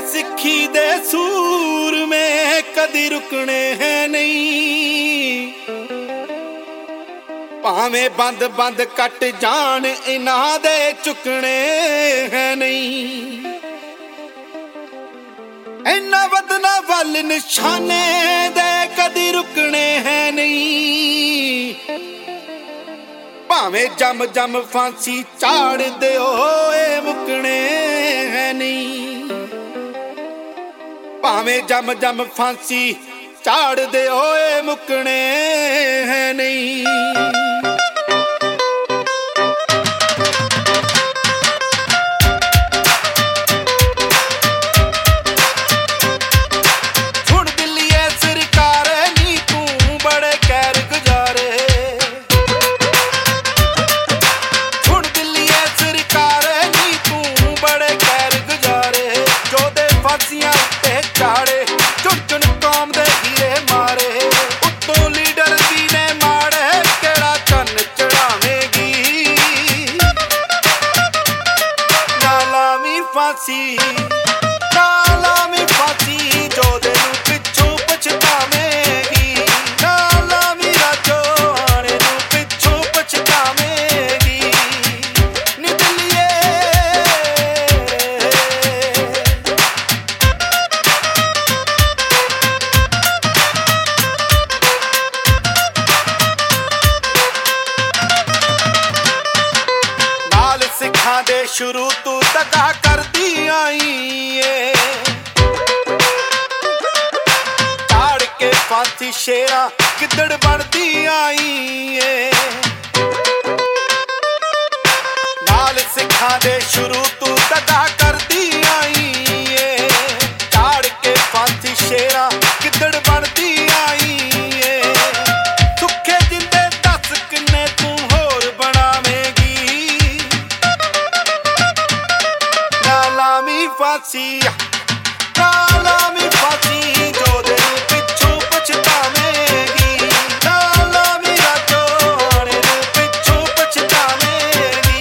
सिक्खी दे सूर में कदी रुकने हैं नहीं। भावें बंद बंद कट जान इन्हां दे चुकने हैं नहीं। इन्ना वदना वल निशाने दे कदी रुकने हैं नहीं। भावें जम जम फांसी चाड़ दे होए मुकने हैं नहीं। भावें जम जम फांसी चाड़ दे होए मुकने हैं नहीं। शुरू तू तका करदी आई ताड़ के फांसी शेरा किदड़ बनदी आई नाल सिखा दे शुरू तू तका करदी आई ताड़ के फांसी शेरा किदड़ बनदी आई। लामी फांसी जो दे पिछू पछतावेगी। लामी राजो आने पिछू पछतावेगी।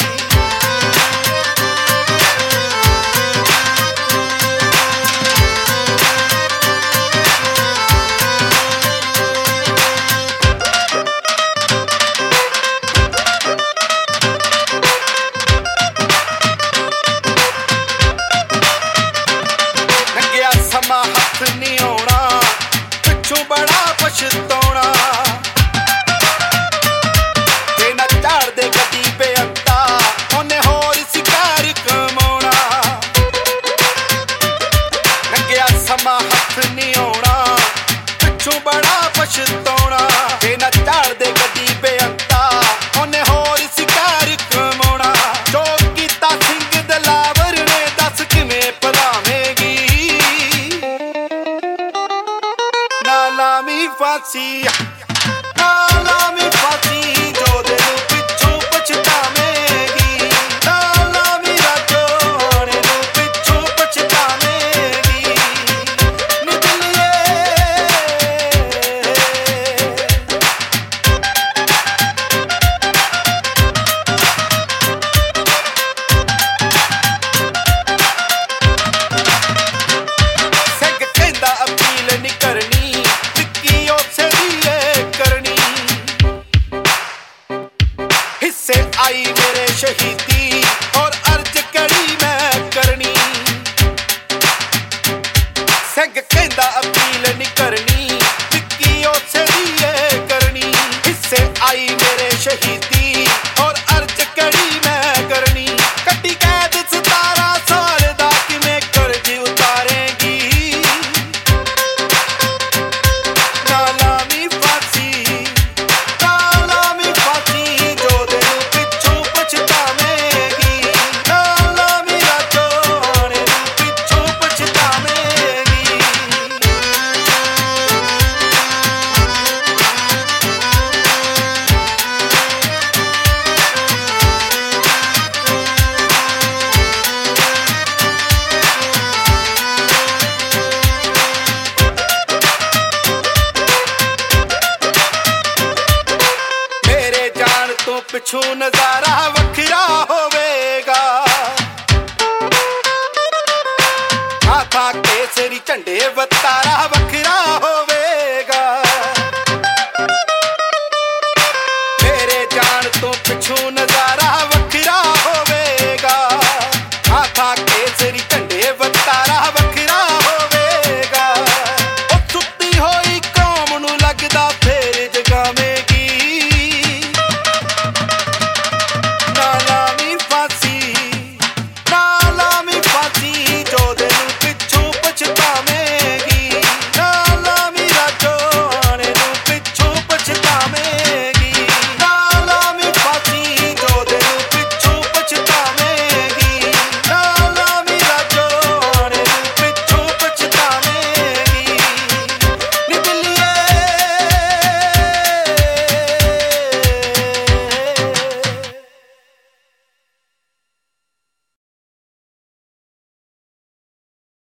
हथ नहीं आना पिछू बड़ा पछताना ते ना झाड़ दे गड्डी पे अंता उन्हें होर शिकार कमाना। लंघिया समा हथ नहीं आना पिछू बड़ा पछताना ते ना झाड़ दे गड्डी पे अंता उन्हें होर शिकार कमाना। जो कीता सिंह दलावर ने दस किवें भुलावेगी। लामी फांसी लामी फांसी जो दे पिछू पछतावेगी। लामी राजो आने पिछू पछतावेगी। निकलिए सिख कहंदा अपील नहीं करनी आई मेरे शहीदी और अर्ज कड़ी मैं करनी। सिंह कहंदा अपील नहीं करनी विक्की उसे दिए करनी। हिस्से आई मेरे शहीदी और अर्ज कड़ी मैं करनी। कटी कैद 17 साल दा किवें कर्ज उतारेगी। ना लामी फांसी जो दे पिछू नजारा वखरा होवेगा। ਥਾਂ ਕੇਸਰੀ ਝੰਡੇ ਵਤਾਰਾ ਵੱਖਰਾ ਹੋਵੇਗਾ। ਮੇਰੇ ਜਾਣ ਤੋਂ ਪਿੱਛੋਂ